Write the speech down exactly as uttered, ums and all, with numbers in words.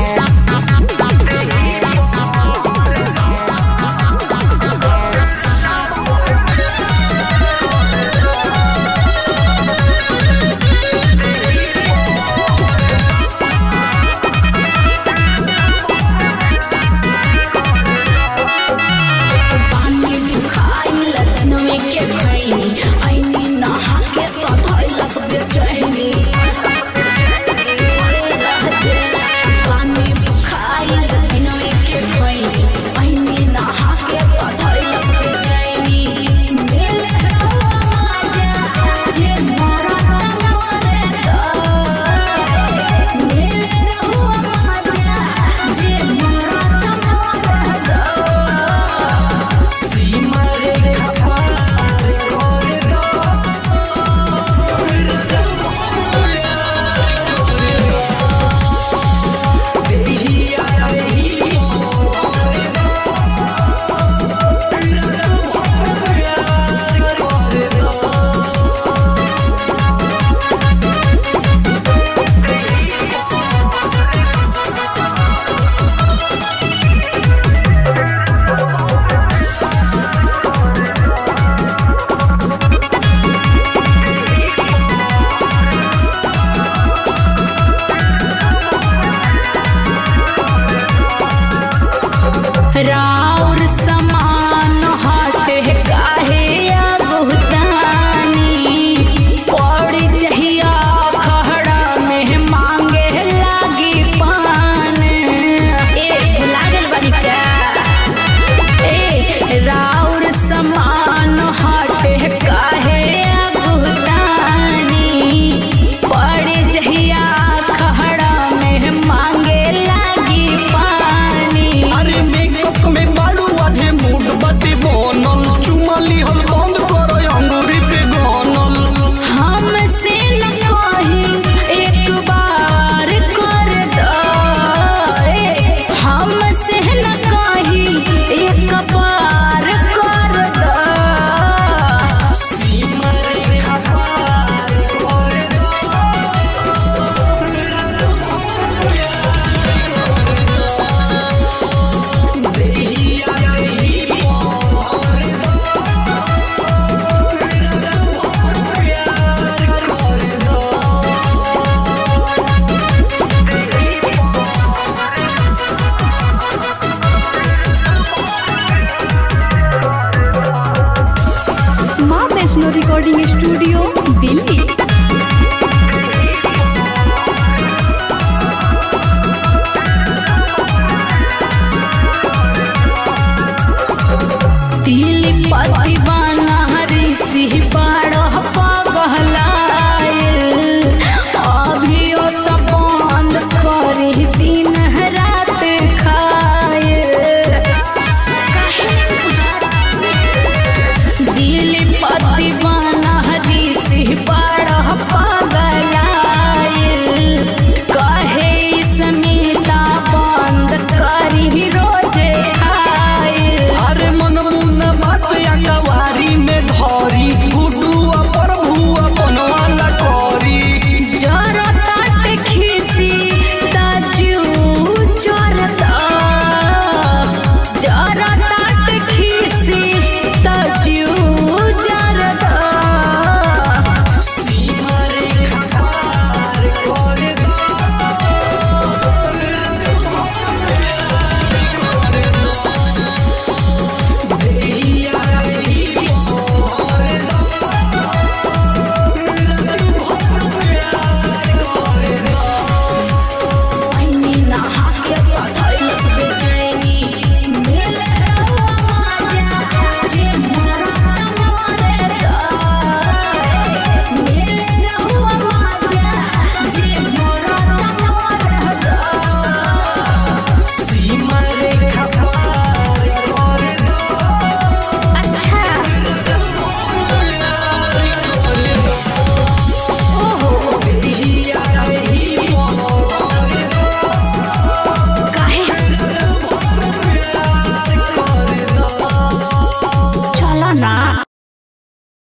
राउर समान हाटे काहे बहुतानी पड़ जहिया खहड़ा में मांगे लागी पान। ए लागल बड़ी का ए राउर समान हाटे काहे बहुतानी पड़ जहिया खहड़ा में मांगे लागी पानी। अरे मेकअप में बालू आधे मूड बटी बनल चुमली हल बंद करो अंगूरी पे गनल। हमसे न कही एक बार कर दो, हमसे न कही एक बार कर दो। सीमा रेखा पार कर दो। देहिया देही मोर दो। प्यार कर दो। माँ वैष्णो रिकॉर्डिंग स्टूडियो